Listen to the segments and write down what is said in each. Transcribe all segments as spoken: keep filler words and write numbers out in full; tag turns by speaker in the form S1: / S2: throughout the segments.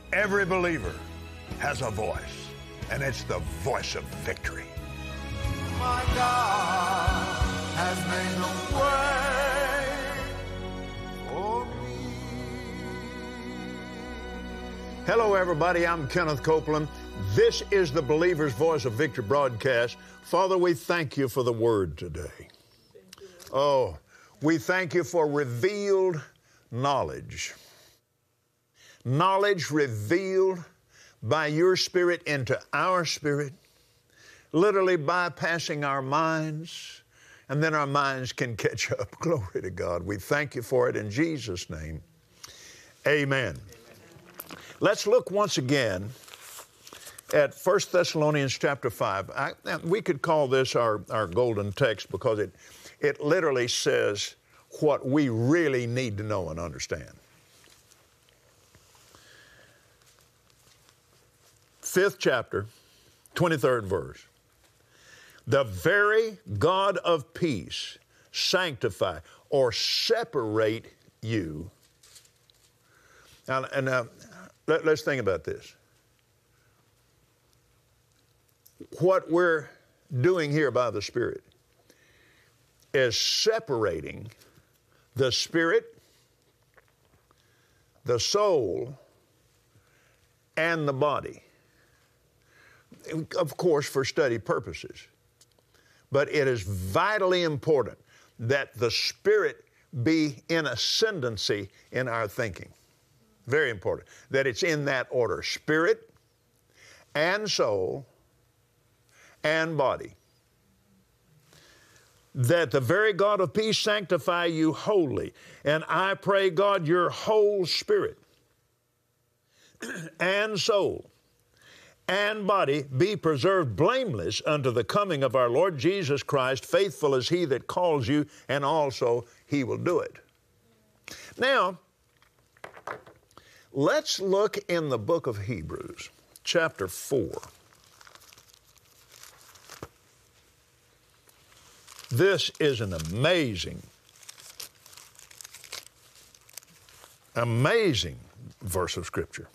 S1: Every believer has a voice, and it's the voice of victory.
S2: My God has made a way for me.
S1: Hello, everybody. I'm Kenneth Copeland. This is the Believer's Voice of Victory broadcast. Father, we thank you for the word today. Oh, we thank you for revealed knowledge. Knowledge revealed by your Spirit into our spirit, literally bypassing our minds, and then our minds can catch up. Glory to God. We thank you for it in Jesus' name. Amen. Amen. Let's look once again at First Thessalonians chapter five. I, we could call this our, our golden text because it, it literally says what we really need to know and understand. Fifth chapter, twenty-third verse. The very God of peace sanctify or separate you. Now, and now, let, let's think about this. What we're doing here by the Spirit is separating the spirit, the soul, and the body. Of course, for study purposes. But it is vitally important that the Spirit be in ascendancy in our thinking. Very important. That it's in that order. Spirit and soul and body. That the very God of peace sanctify you wholly. And I pray, God, your whole spirit and soul and body be preserved blameless unto the coming of our Lord Jesus Christ. Faithful is he that calls you, and also he will do it. Now, let's look in the book of Hebrews, chapter four. This is an amazing, amazing verse of Scripture.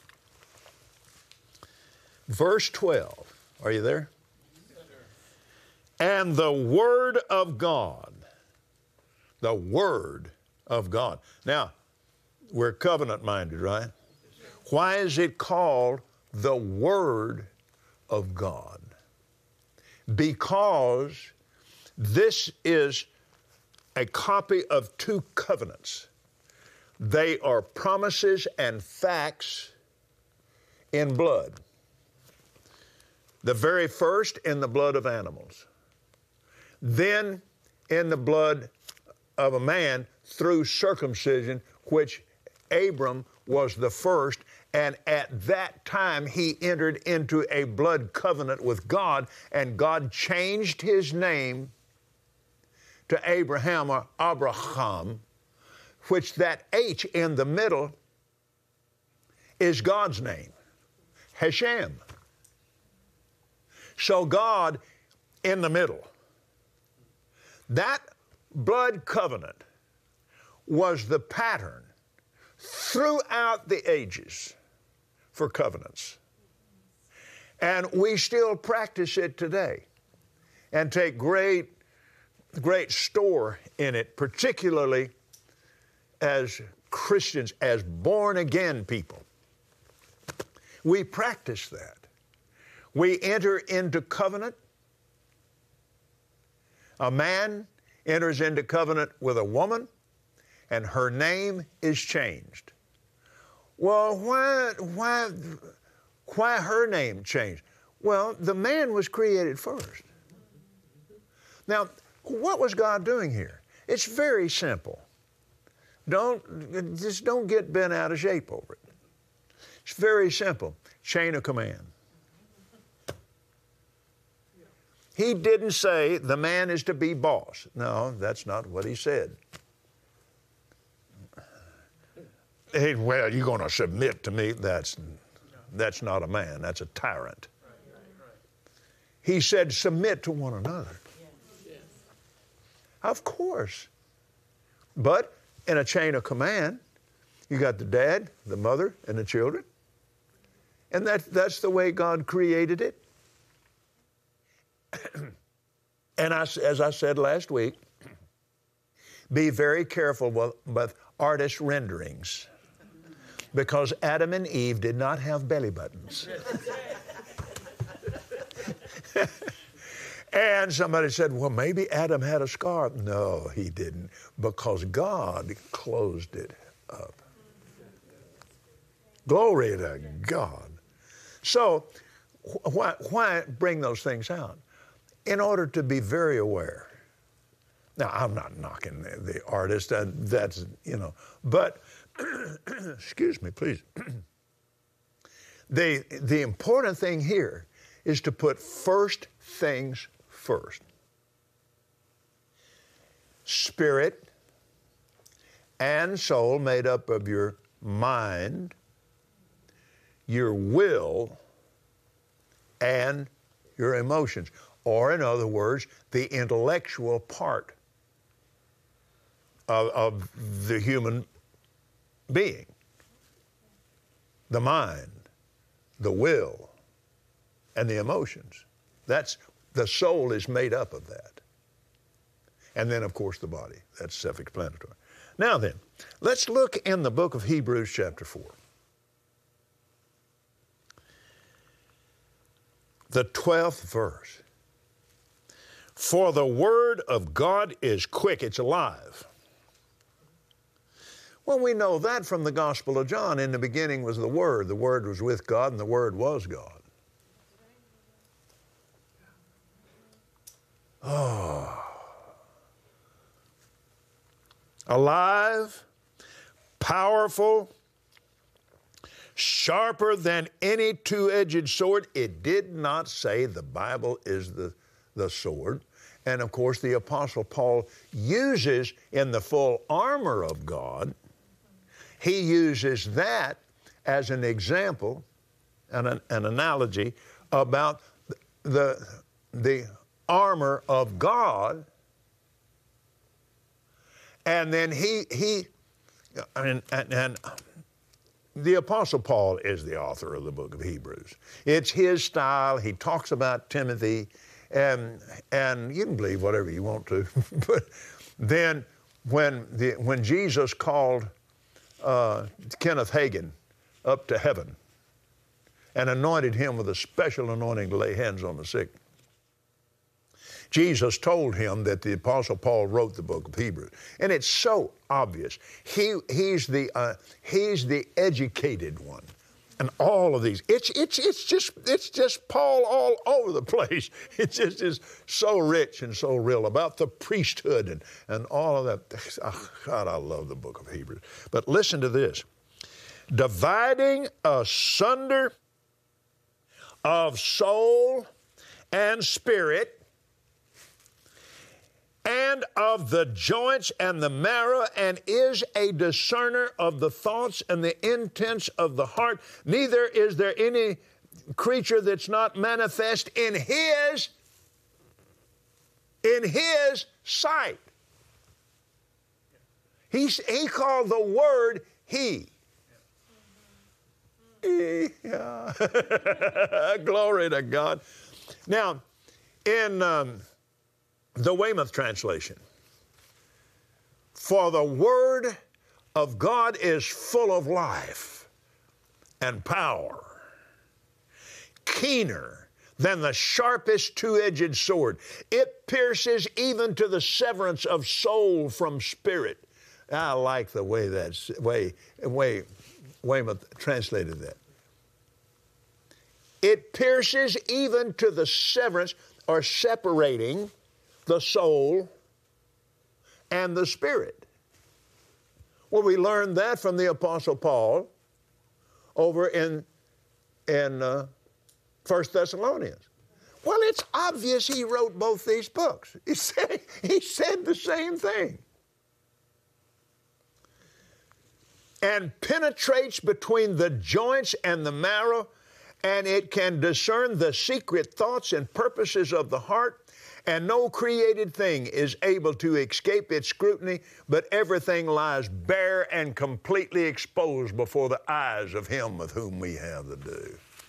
S1: Verse twelve, are you there? Yes, sir. And the Word of God, the Word of God. Now, we're covenant-minded, right? Yes, why is it called the Word of God? Because this is a copy of two covenants. They are promises and facts in blood. The very first in the blood of animals. Then in the blood of a man through circumcision, which Abram was the first, and at that time he entered into a blood covenant with God, and God changed his name to Abraham or Abraham, which that H in the middle is God's name, Hashem. So God in the middle. That blood covenant was the pattern throughout the ages for covenants. And we still practice it today and take great, great store in it, particularly as Christians, as born-again people. We practice that. We enter into covenant. A man enters into covenant with a woman, and her name is changed. Well, why, why, why her name changed? Well, the man was created first. Now, what was God doing here? It's very simple. Don't, just don't get bent out of shape over it. It's very simple. Chain of command. He didn't say the man is to be boss. No, that's not what he said. Hey, well, you're going to submit to me. That's, that's not a man. That's a tyrant. He said submit to one another. Of course. But in a chain of command, you got the dad, the mother, and the children. And that, that's the way God created it. And I, as I said last week, be very careful with, with artist renderings, because Adam and Eve did not have belly buttons. And somebody said, well, maybe Adam had a scar. No, he didn't, because God closed it up. Glory to God. So why, why bring those things out? In order to be very aware. Now, I'm not knocking the, the artist, and that's, you know, but, excuse me, please. the, the important thing here is to put first things first. Spirit and soul, made up of your mind, your will, and your emotions. Or, in other words, the intellectual part of, of the human being. The mind, the will, and the emotions. That's, the soul is made up of that. And then, of course, the body. That's self-explanatory. Now then, let's look in the book of Hebrews chapter four. The twelfth verse. For the word of God is quick, it's alive. Well, we know that from the Gospel of John. In the beginning was the Word. The Word was with God, and the Word was God. Oh. Alive, powerful, sharper than any two-edged sword. It did not say the Bible is the, the sword. And of course, the Apostle Paul uses in the full armor of God, he uses that as an example, and an, an analogy about the, the armor of God. And then he, he and, and, and the Apostle Paul is the author of the book of Hebrews. It's his style. He talks about Timothy, and, and you can believe whatever you want to. But then when, the, when Jesus called uh, Kenneth Hagin up to heaven and anointed him with a special anointing to lay hands on the sick, Jesus told him that the Apostle Paul wrote the book of Hebrews. And it's so obvious. He, he's, the, uh, he's the educated one. And all of these, it's, it's, it's, just, it's just Paul all over the place. It just is so rich and so real about the priesthood and, and all of that. Oh, God, I love the book of Hebrews. But listen to this. Dividing asunder of soul and spirit, and of the joints and the marrow, and is a discerner of the thoughts and the intents of the heart. Neither is there any creature that's not manifest in his, in his sight. He, he called the word he. Yeah. Glory to God. Now, in um, the Weymouth translation, for the word of God is full of life and power, keener than the sharpest two-edged sword. It pierces even to the severance of soul from spirit. I like the way that's way way Weymouth translated that. It pierces even to the severance, or separating, the soul and the spirit. Well, we learned that from the Apostle Paul over in, in uh, First Thessalonians. Well, it's obvious he wrote both these books. He said, he said the same thing. And penetrates between the joints and the marrow, and it can discern the secret thoughts and purposes of the heart. And no created thing is able to escape its scrutiny, but everything lies bare and completely exposed before the eyes of him with whom we have to do.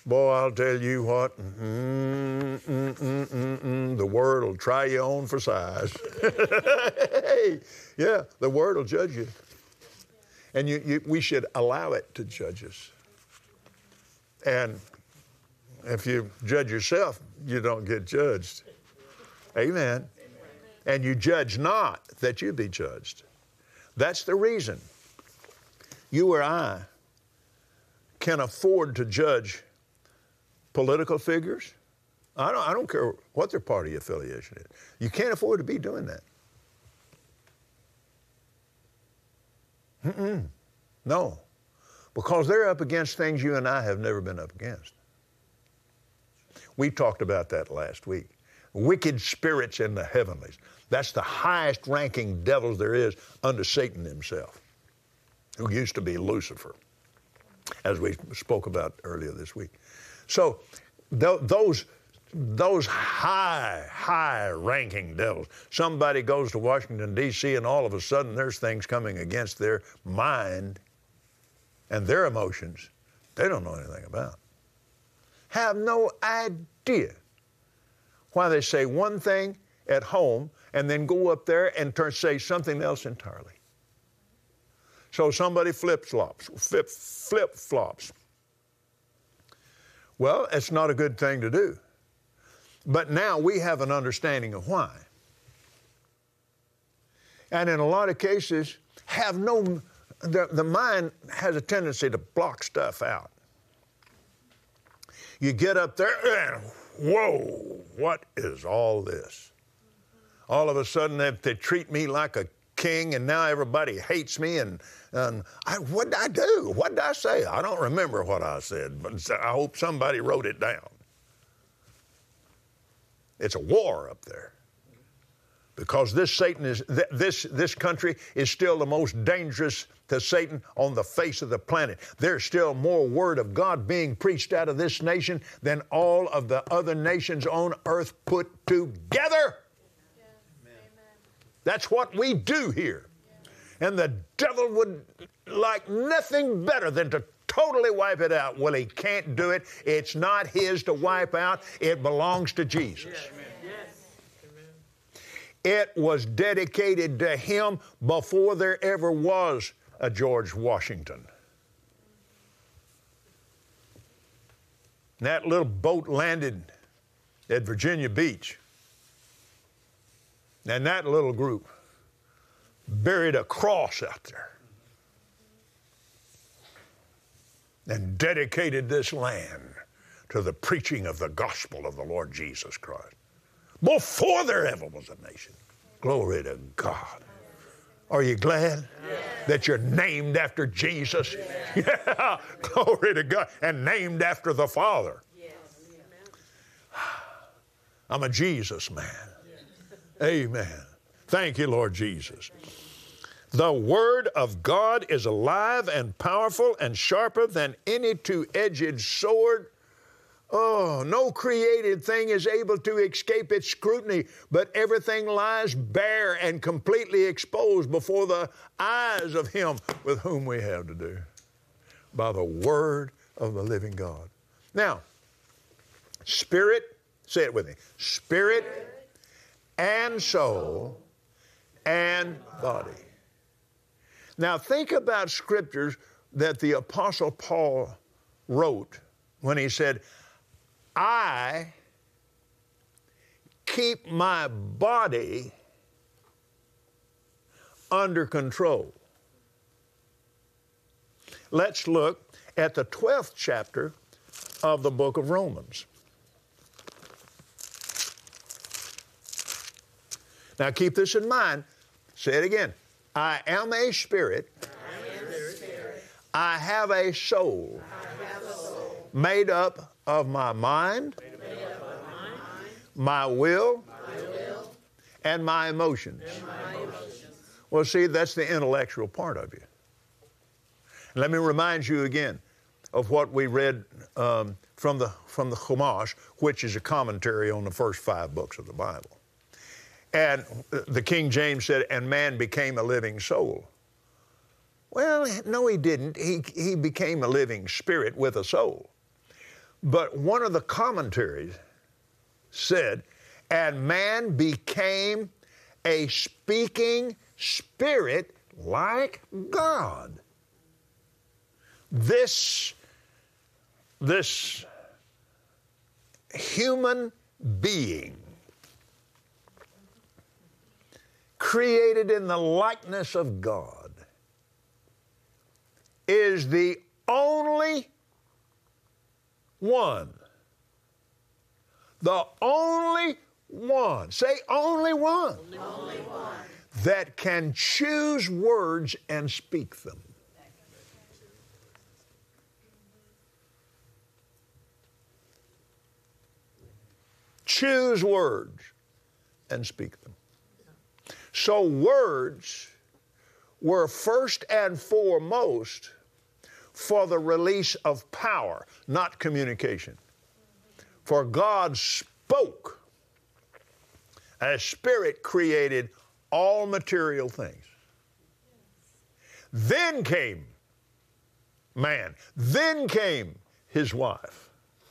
S1: Boy, I'll tell you what, mm, mm, mm, mm, mm, the Word will try you on for size. Hey, yeah, the Word will judge you. And you, you, we should allow it to judge us. And if you judge yourself, you don't get judged. Amen. And you judge not that you be judged. That's the reason you or I can afford to judge political figures. I don't, I don't care what their party affiliation is. You can't afford to be doing that. Mm-mm. No. Because they're up against things you and I have never been up against. We talked about that last week. Wicked spirits in the heavenlies. That's the highest ranking devils there is under Satan himself, who used to be Lucifer, as we spoke about earlier this week. So th- those, those high, high-ranking devils, somebody goes to Washington, D C, and all of a sudden there's things coming against their mind and their emotions they don't know anything about. Have no idea why they say one thing at home and then go up there and turn, say something else entirely. So somebody flip-flops, flip, flip-flops. Well, it's not a good thing to do. But now we have an understanding of why. And in a lot of cases, have no, the, the mind has a tendency to block stuff out. You get up there and, whoa, what is all this? All of a sudden, they, they treat me like a king, and now everybody hates me, and, and I, what did I do? What did I say? I don't remember what I said, but I hope somebody wrote it down. It's a war up there. Because this Satan is, th- this, this country is still the most dangerous to Satan on the face of the planet. There's still more word of God being preached out of this nation than all of the other nations on earth put together. That's what we do here. And the devil would like nothing better than to totally wipe it out. Well, he can't do it. It's not his to wipe out. It belongs to Jesus. It was dedicated to him before there ever was a George Washington. That little boat landed at Virginia Beach. And that little group buried a cross out there and dedicated this land to the preaching of the gospel of the Lord Jesus Christ. Before there ever was a nation. Glory to God. Are you glad yes. that you're named after Jesus? Yes. Yeah, glory to God. And named after the Father. Yes. I'm a Jesus man. Yes. Amen. Thank you, Lord Jesus. The Word of God is alive and powerful and sharper than any two-edged sword. Oh, no created thing is able to escape its scrutiny, but everything lies bare and completely exposed before the eyes of him with whom we have to do, by the word of the living God. Now, spirit, say it with me, spirit and soul and body. Now, think about scriptures that the Apostle Paul wrote when he said, I keep my body under control. Let's look at the twelfth chapter of the book of Romans. Now keep this in mind. Say it again. I am a spirit. I am a spirit. I have a soul. I have a soul. Made up of my mind, my will, my will, and my emotions. And my emotions. Well, see, that's the intellectual part of you. Let me remind you again of what we read um, from the from the Chumash, which is a commentary on the first five books of the Bible. And the King James said, and man became a living soul. Well, no, he didn't. He, he became a living spirit with a soul. But one of the commentaries said, and man became a speaking spirit like God. This, this human being, created in the likeness of God, is the only one, the only one, say only one,
S3: Only one.
S1: that can choose words and speak them. Choose words and speak them. So words were first and foremost for the release of power, not communication. For God spoke as Spirit created all material things. Then came man. Then came his wife.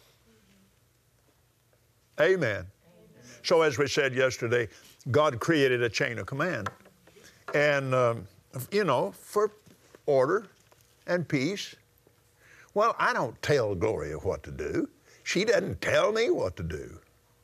S1: Amen. Amen. So as we said yesterday, God created a chain of command. And, um, you know, for order and peace. Well, I don't tell Gloria what to do. She doesn't tell me what to do.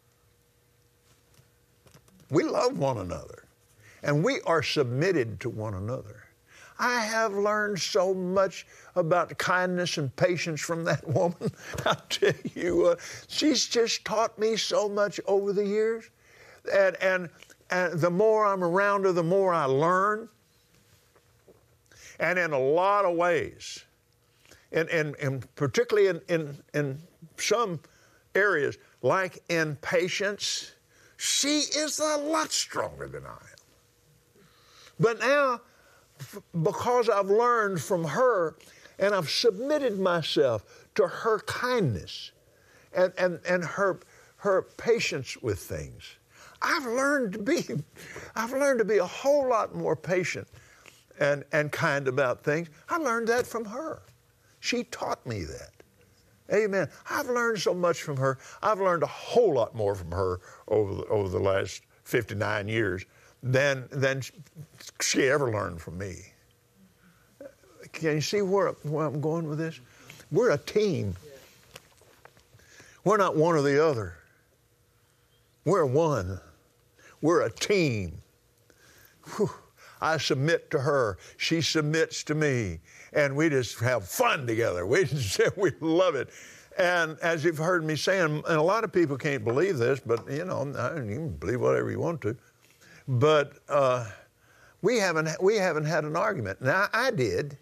S1: We love one another, and we are submitted to one another. I have learned so much about kindness and patience from that woman. I'll tell you what, she's just taught me so much over the years. And, and, and the more I'm around her, the more I learn. And in a lot of ways, and, and, and particularly in, in, in some areas, like in patience, she is a lot stronger than I am. But now, because I've learned from her and I've submitted myself to her kindness and, and, and her, her patience with things, I've learned to be, I've learned to be a whole lot more patient and, and kind about things. I learned that from her. She taught me that. Amen. I've learned so much from her. I've learned a whole lot more from her over the, over the last fifty-nine years than, than she ever learned from me. Can you see where, where I'm going with this? We're a team. We're not one or the other. We're one. We're a team. Whew. I submit to her. She submits to me. And we just have fun together. We just, we love it. And as you've heard me saying, and a lot of people can't believe this, but, you know, you can believe whatever you want to. But uh, we haven't we haven't had an argument. Now, I did.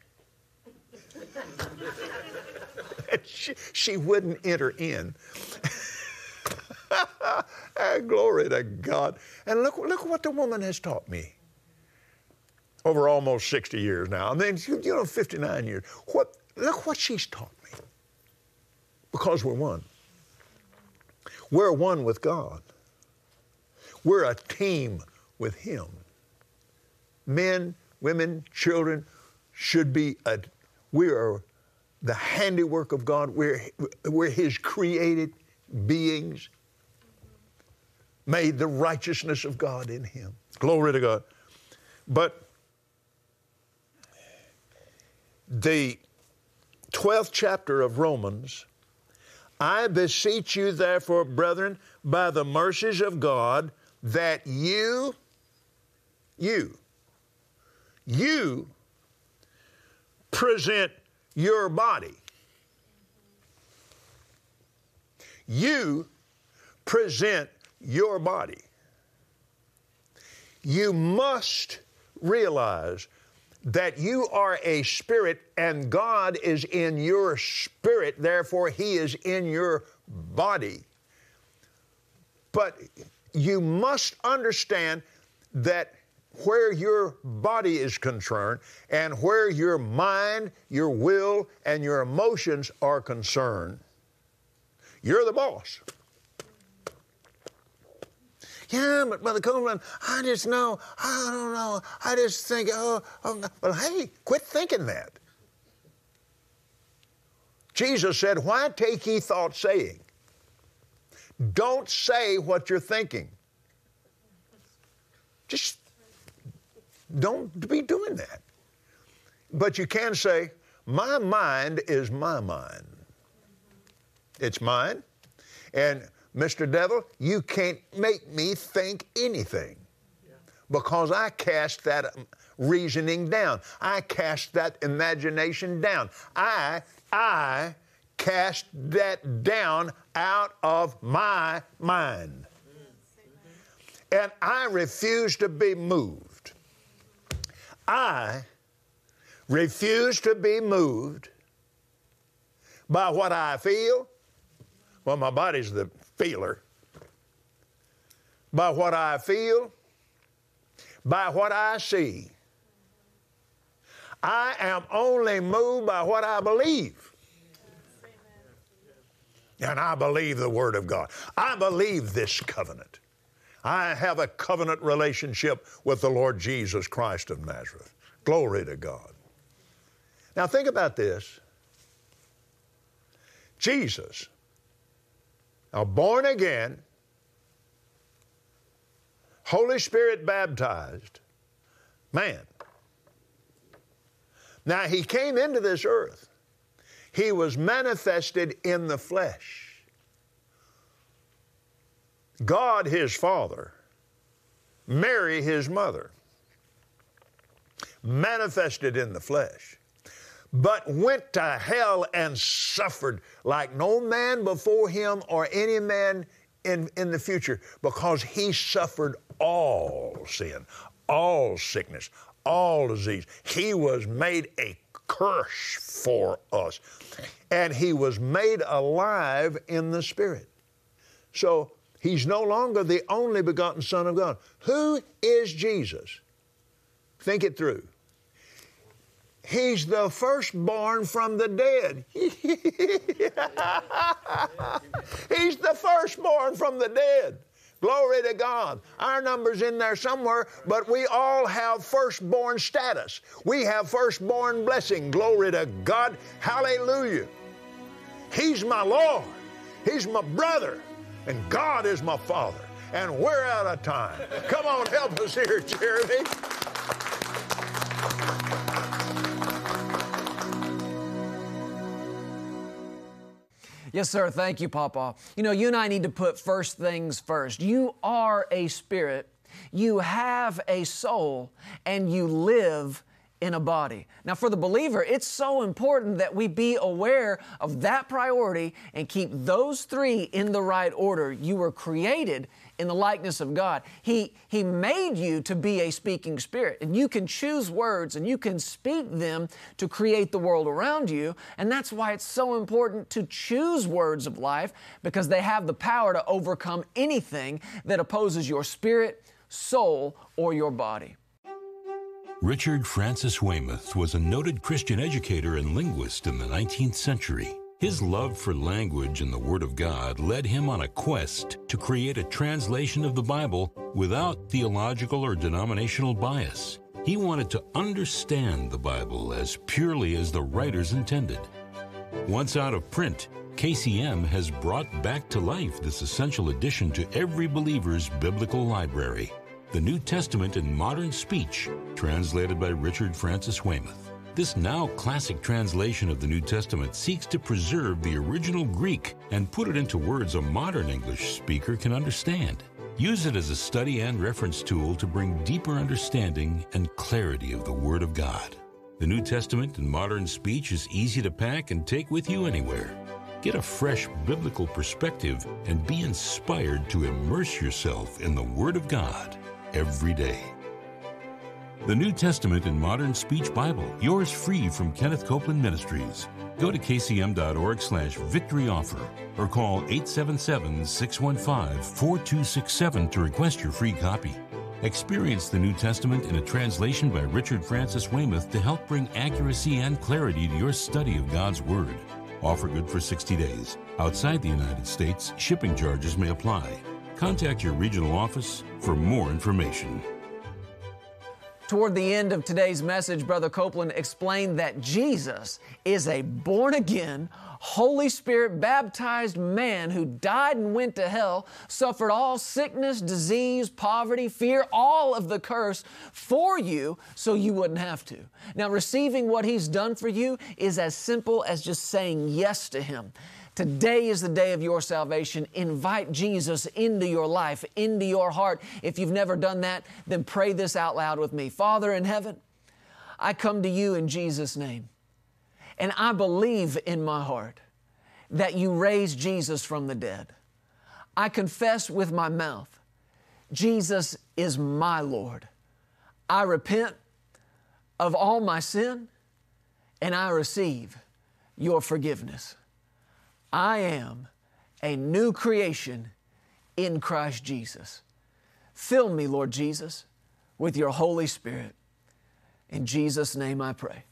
S1: she, she wouldn't enter in. Glory to God. And look, look what the woman has taught me over almost sixty years now. I mean, you know, fifty-nine years. What, look what she's taught me. Because we're one. We're one with God. We're a team with Him. Men, women, children should be, a, we are the handiwork of God. We're, we're His created beings, made the righteousness of God in Him. Glory to God. But the twelfth chapter of Romans, I beseech you therefore, brethren, by the mercies of God, that you, you, you present your body. You present your body. You must realize that you are a spirit and God is in your spirit, therefore He is in your body. But you must understand that where your body is concerned and where your mind, your will, and your emotions are concerned, you're the boss. Yeah, but Brother Coleman, I just know, I don't know, I just think, oh, oh, well, hey, quit thinking that. Jesus said, why take ye thought saying? Don't say what you're thinking. Just don't be doing that. But you can say, my mind is my mind. It's mine. And Mister Devil, you can't make me think anything because I cast that reasoning down. I cast that imagination down. I, I cast that down out of my mind. And I refuse to be moved. I refuse to be moved by what I feel. Well, my body's the feeler. By what I feel, by what I see. I am only moved by what I believe. And I believe the Word of God. I believe this covenant. I have a covenant relationship with the Lord Jesus Christ of Nazareth. Glory to God. Now think about this. Jesus, now born again, Holy Spirit baptized man. Now he came into this earth. He was manifested in the flesh. God, his Father, Mary, his mother, manifested in the flesh, but went to hell and suffered like no man before him or any man in, in the future, because he suffered all sin, all sickness, all disease. He was made a curse for us, and he was made alive in the Spirit. So he's no longer the only begotten Son of God. Who is Jesus? Think it through. He's the firstborn from the dead. He's the firstborn from the dead. Glory to God. Our number's in there somewhere, but we all have firstborn status. We have firstborn blessing. Glory to God. Hallelujah. He's my Lord. He's my brother. And God is my Father. And we're out of time. Come on, help us here, Jeremy.
S3: Yes, sir. Thank you, Papa. You know, you and I need to put first things first. You are a spirit, you have a soul, and you live in a body. Now, for the believer, it's so important that we be aware of that priority and keep those three in the right order. You were created in the likeness of God. He, he made you to be a speaking spirit, and you can choose words and you can speak them to create the world around you. And that's why it's so important to choose words of life, because they have the power to overcome anything that opposes your spirit, soul, or your body.
S4: Richard Francis Weymouth was a noted Christian educator and linguist in the nineteenth century. His love for language and the Word of God led him on a quest to create a translation of the Bible without theological or denominational bias. He wanted to understand the Bible as purely as the writers intended. Once out of print, K C M has brought back to life this essential addition to every believer's biblical library, the New Testament in Modern Speech, translated by Richard Francis Weymouth. This now classic translation of the New Testament seeks to preserve the original Greek and put it into words a modern English speaker can understand. Use it as a study and reference tool to bring deeper understanding and clarity of the Word of God. The New Testament in Modern Speech is easy to pack and take with you anywhere. Get a fresh biblical perspective and be inspired to immerse yourself in the Word of God every day. The New Testament in Modern Speech Bible, yours free from Kenneth Copeland Ministries. Go to kcm.org slash victory offer or call eight seven seven, six one five, four two six seven to request your free copy. Experience the New Testament in a translation by Richard Francis Weymouth to help bring accuracy and clarity to your study of God's Word. Offer good for sixty days. Outside the United States, shipping charges may apply. Contact your regional office for more information.
S3: Toward the end of today's message, Brother Copeland explained that Jesus is a born-again, Holy Spirit baptized man who died and went to hell, suffered all sickness, disease, poverty, fear, all of the curse for you so you wouldn't have to. Now, receiving what He's done for you is as simple as just saying yes to Him. Today is the day of your salvation. Invite Jesus into your life, into your heart. If you've never done that, then pray this out loud with me. Father in heaven, I come to you in Jesus' name. And I believe in my heart that you raised Jesus from the dead. I confess with my mouth, Jesus is my Lord. I repent of all my sin, and I receive your forgiveness. I am a new creation in Christ Jesus. Fill me, Lord Jesus, with your Holy Spirit. In Jesus' name I pray.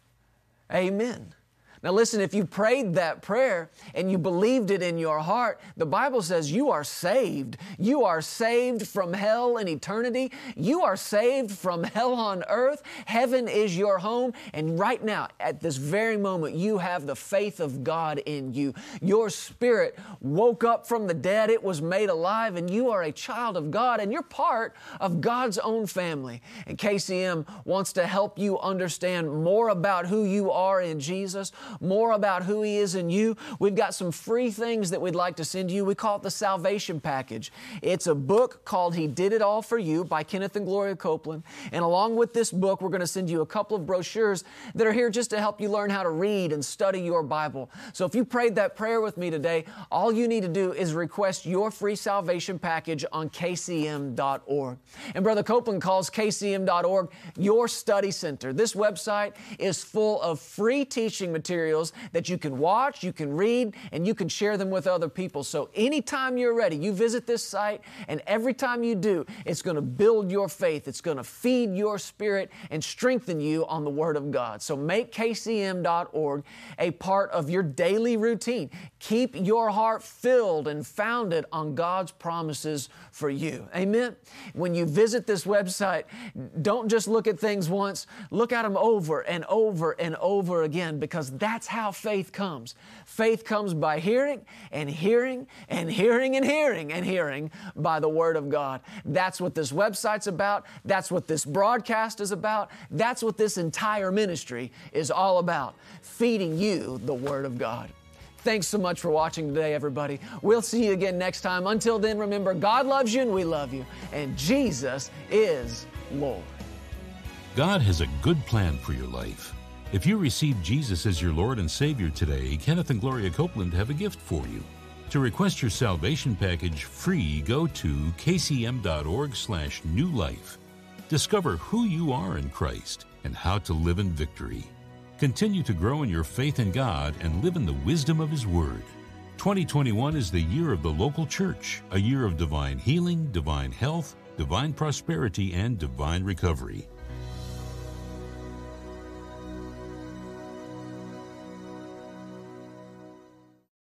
S3: Amen. Now listen, if you prayed that prayer and you believed it in your heart, the Bible says you are saved. You are saved from hell and eternity. You are saved from hell on earth. Heaven is your home. And right now, at this very moment, you have the faith of God in you. Your spirit woke up from the dead. It was made alive, and you are a child of God, and you're part of God's own family. And K C M wants to help you understand more about who you are in Jesus, more about who He is in you. We've got some free things that we'd like to send you. We call it the Salvation Package. It's a book called He Did It All For You by Kenneth and Gloria Copeland. And along with this book, we're going to send you a couple of brochures that are here just to help you learn how to read and study your Bible. So if you prayed that prayer with me today, all you need to do is request your free salvation package on K C M dot org. And Brother Copeland calls K C M dot org your study center. This website is full of free teaching materials that you can watch, you can read, and you can share them with other people. So anytime you're ready, you visit this site, and every time you do, it's going to build your faith. It's going to feed your spirit and strengthen you on the Word of God. So make K C M dot org a part of your daily routine. Keep your heart filled and founded on God's promises for you. Amen? When you visit this website, don't just look at things once. Look at them over and over and over again, because that's how faith comes. Faith comes by hearing and hearing and hearing and hearing and hearing by the Word of God. That's what this website's about. That's what this broadcast is about. That's what this entire ministry is all about, feeding you the Word of God. Thanks so much for watching today, everybody. We'll see you again next time. Until then, remember, God loves you and we love you, and Jesus is Lord.
S4: God has a good plan for your life. If you receive Jesus as your Lord and Savior today, Kenneth and Gloria Copeland have a gift for you. To request your salvation package free, go to K C M dot org slash new life. Discover who you are in Christ and how to live in victory. Continue to grow in your faith in God and live in the wisdom of His Word. twenty twenty-one is the year of the local church, a year of divine healing, divine health, divine prosperity, and divine recovery.